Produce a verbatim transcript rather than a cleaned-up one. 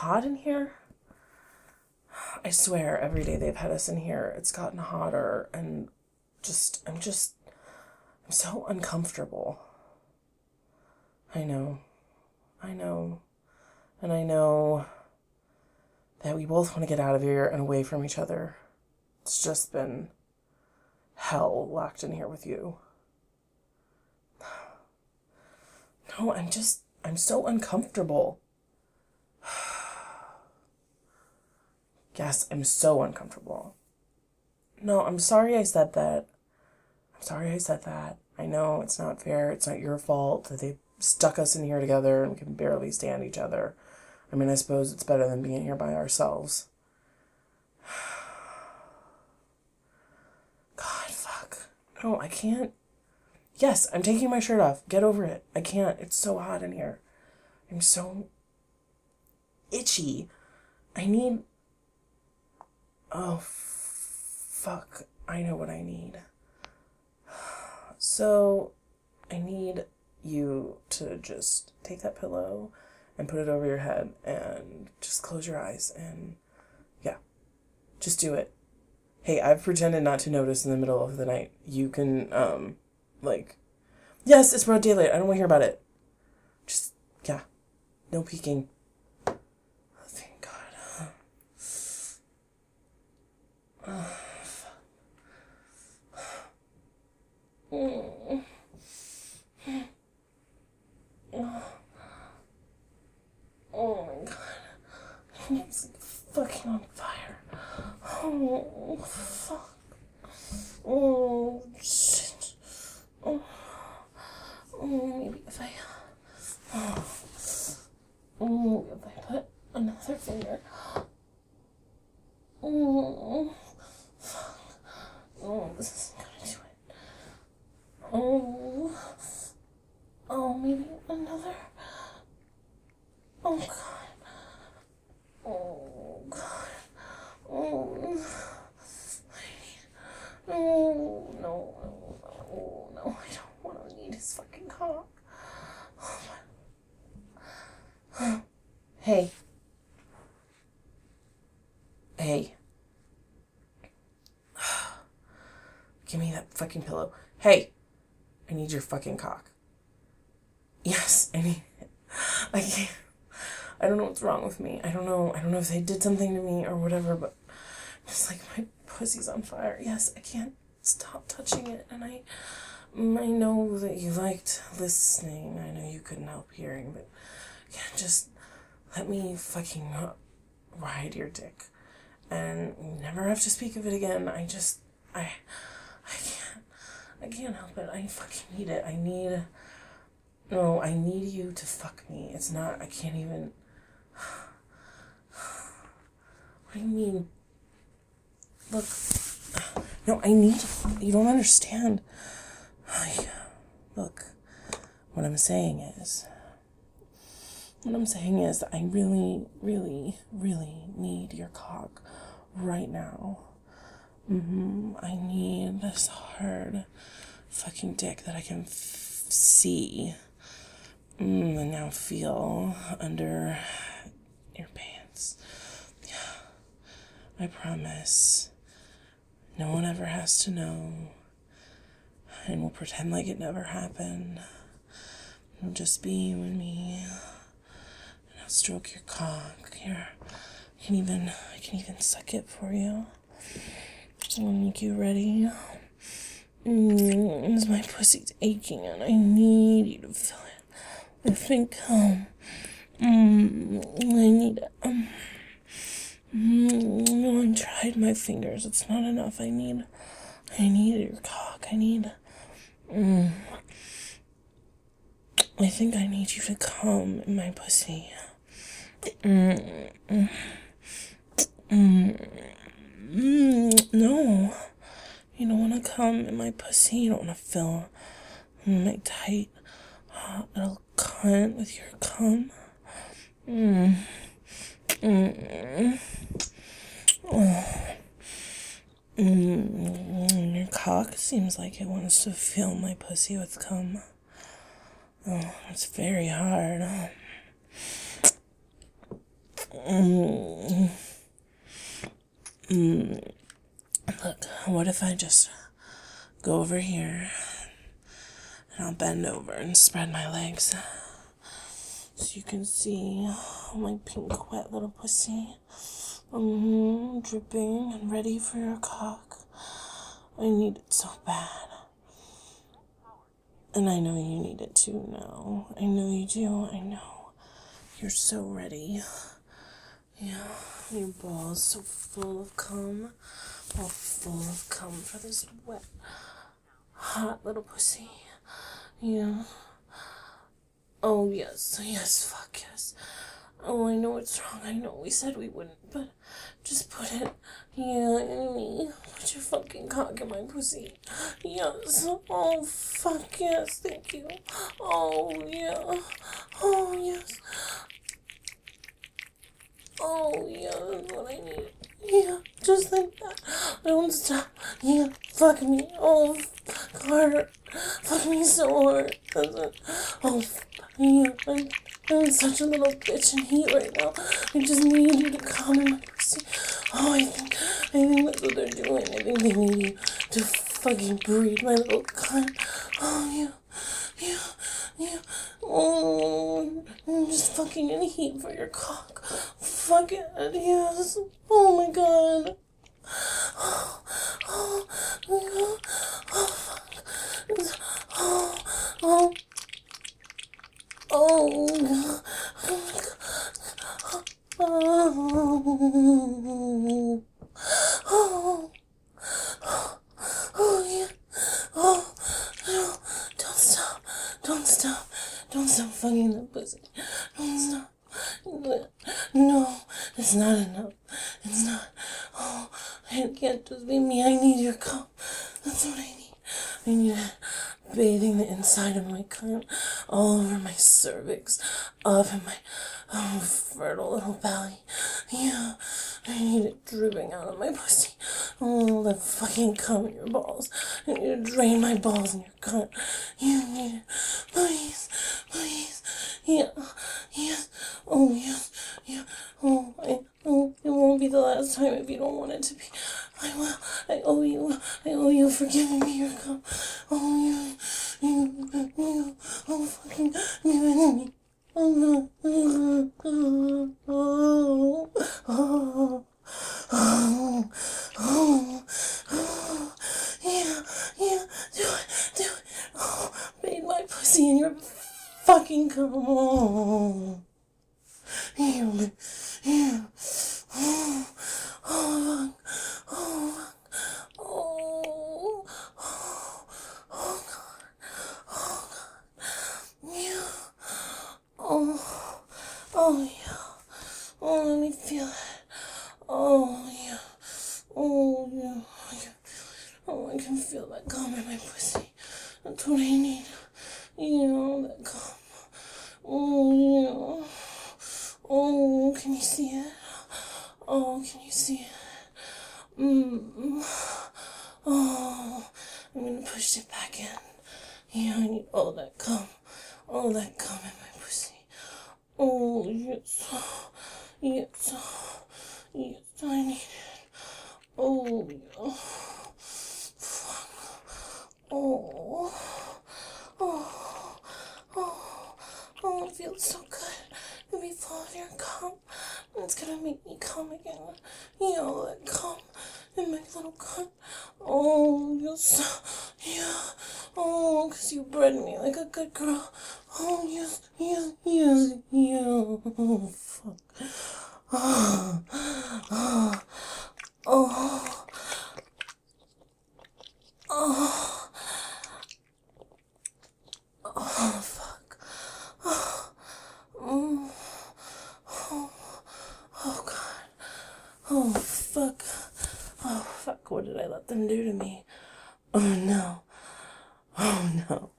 hot in here? I swear, every day they've had us in here, it's gotten hotter, and just, I'm just, I'm so uncomfortable. I know, I know, and I know that we both want to get out of here and away from each other. It's just been hell locked in here with you. No, I'm just, I'm so uncomfortable. Yes, I'm so uncomfortable. No, I'm sorry I said that. I'm sorry I said that. I know it's not fair. It's not your fault that they stuck us in here together and we can barely stand each other. I mean, I suppose it's better than being here by ourselves. God, fuck. No, I can't. Yes, I'm taking my shirt off. Get over it. I can't. It's so hot in here. I'm so itchy. I need... Oh, fuck. I know what I need. So, I need you to just take that pillow and put it over your head and just close your eyes and, yeah, just do it. Hey, I've pretended not to notice in the middle of the night. You can, um, like, yes, it's broad daylight. I don't want to hear about it. Just, yeah, no peeking. Oh, thank God. Oh, fuck. Mm. Oh my God. It's like fucking on fire. Oh, fuck. Oh, shit. Oh, oh maybe if I... Oh, oh, if I put another finger... Oh, fuck. Oh, this isn't gonna do it. Oh, oh, maybe another... Oh, God. Oh, God. Oh, no, no, no, no, no, I don't want to need his fucking cock. Oh, hey. Hey. Give me that fucking pillow. Hey. I need your fucking cock. Yes, I need it. I can't. I don't know what's wrong with me. I don't know. I don't know if they did something to me or whatever, but it's like my pussy's on fire. Yes, I can't stop touching it. And I, I know that you liked listening. I know you couldn't help hearing, but yeah, just let me fucking ride your dick. And you never have to speak of it again. I just, I, I can't, I can't help it. I fucking need it. I need, no, I need you to fuck me. It's not, I can't even... What do you mean? Look, no, I need, you don't understand. Look, what I'm saying is, what I'm saying is, I really, really, really need your cock right now. Mm-hmm. I need this hard fucking dick that I can f- see mm, and now feel under your pants. I promise. No one ever has to know. And we'll pretend like it never happened. It'll just be you and me. And I'll stroke your cock. Here. I can even I can even suck it for you. I'll make you ready. Mm, my pussy's aching and I need you to feel it. I think um mm, I need it. Um, Mm, I tried my fingers. It's not enough. I need, I need your cock. I need, mm, I think I need you to come in my pussy. Mm, mm, mm, mm, no, you don't want to come in my pussy. You don't want to fill my tight, hot little cunt with your cum. Mm, mm, oh. Mm, your cock seems like it wants to fill my pussy with cum. Oh, it's very hard. Mm. Mm. Look, what if I just go over here and I'll bend over and spread my legs so you can see my pink wet little pussy. Mm-hmm, dripping and ready for your cock. I need it so bad. And I know you need it too now. I know you do. I know. You're so ready. Yeah, your balls so full of cum. All full of cum for this wet, hot little pussy. Yeah. Oh, yes. Yes, fuck yes. Oh, I know it's wrong. I know we said we wouldn't, but just put it, yeah, in me. Put your fucking cock in my pussy. Yes. Oh, fuck yes. Thank you. Oh, yeah. Oh, yes. Oh, yeah, that's what I need. Yeah, just like that. Don't stop. Yeah, fuck me. Oh, hard. Fuck me so hard. That's it. Oh, yeah, I'm, I'm such a little bitch in heat right now. I just need you to come in my pussy. Oh, I think, I think that's what they're doing. I think they need you to fucking breed my little cunt. Oh, yeah, yeah, yeah. Oh, I'm just fucking in heat for your cock. Fuck it, yes. Oh my god. Oh, oh, oh, oh, fuck. Oh, oh, oh, oh my god. Oh, oh, oh, yeah. Oh, no, don't stop. Don't stop. Don't stop fucking that pussy. Don't stop. No, it's not enough. It's not. Oh, it can't just be me. I need your cup. That's what I need. I need it bathing the inside of my cunt, all over my cervix, up in my oh, fertile little belly. Yeah, I need it dripping out of my pussy. Oh, that fucking cum in your balls. I need to drain my balls in your cunt. You need it. Please, please. Yeah, yes. Oh, yes. Yeah. Oh, I, oh, it won't be the last time if you don't want it to be. I will. I owe you. I owe you for giving me your cum. Oh, you, you, you. Oh, fucking give it to me. Oh, oh, oh, oh, oh, oh, oh, oh, yeah, yeah, do it, do it. Oh, bathe my pussy in your fucking cum. Oh, yeah, yeah. Oh, oh, oh, oh, oh, oh, God, oh, God, yeah, oh, oh, yeah, oh, let me feel it, oh, yeah, oh, yeah, yeah. Oh, I can feel that cum in my pussy, that's what I need, you know, that cum, oh, yeah, oh, can you see it? Oh, can you see it? Mm. Oh, I'm gonna push it back in. Yeah, I need all that cum. All that cum in my pussy. Oh, yes. Yes. Yes, I need it. Oh, yeah. Fuck. Oh. Oh. Oh. Oh, it feels so good. Let me fall in your cum. It's gonna make me come again. You know, that cum in my little cunt. Oh, yes. Yeah. Oh, because you bred me like a good girl. Oh, yes, yes, yes, yeah. Oh, fuck. Oh, oh, oh, oh, oh, fuck. Oh, mm, oh, oh, God. Oh, fuck. Oh, fuck, what did I let them do to me? Oh, no. Oh, no.